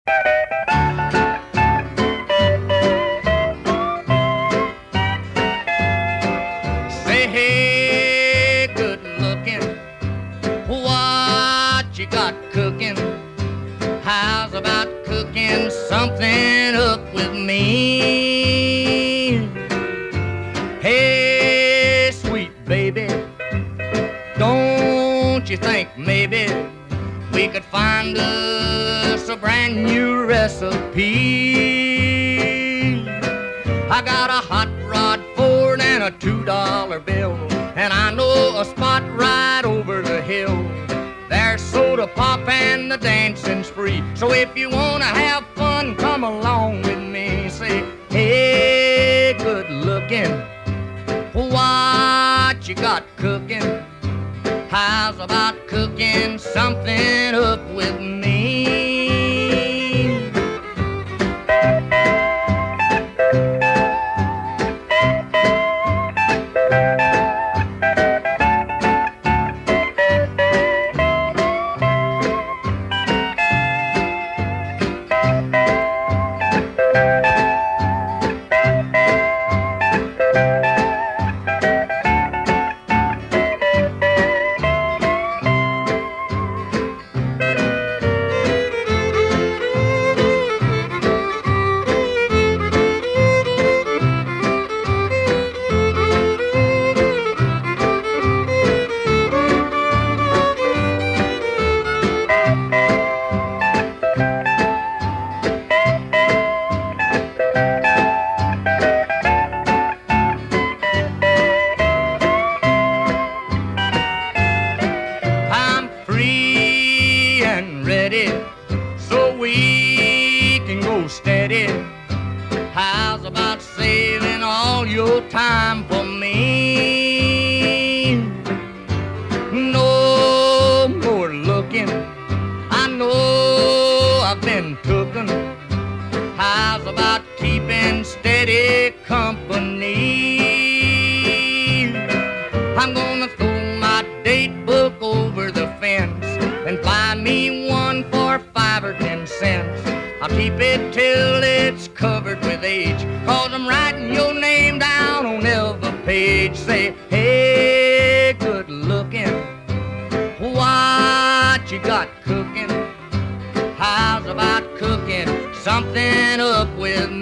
Say, hey, good looking, what you got cooking? How's about cooking something up with me? Hey, sweet baby, don't you think maybe we could find us a brand new recipe? I got a hot rod Ford and a $2 bill, and I know a spot right over the hill. There's soda pop and the dancing's free. So if you wanna have fun, come along with me. Say, hey, good looking, what you got cooking? How's about cooking something up with me? So we can go steady. How's about saving all your time for me? No more looking, I know I've been tooken. How's about keeping steady company? I'm gonna throw my date book over the fence and buy me one for 5 or 10 cents. I'll keep it till it's covered with age, 'cause I'm writing your name down on every page. Say, hey, good looking, what you got cooking? How's about cooking something up with me?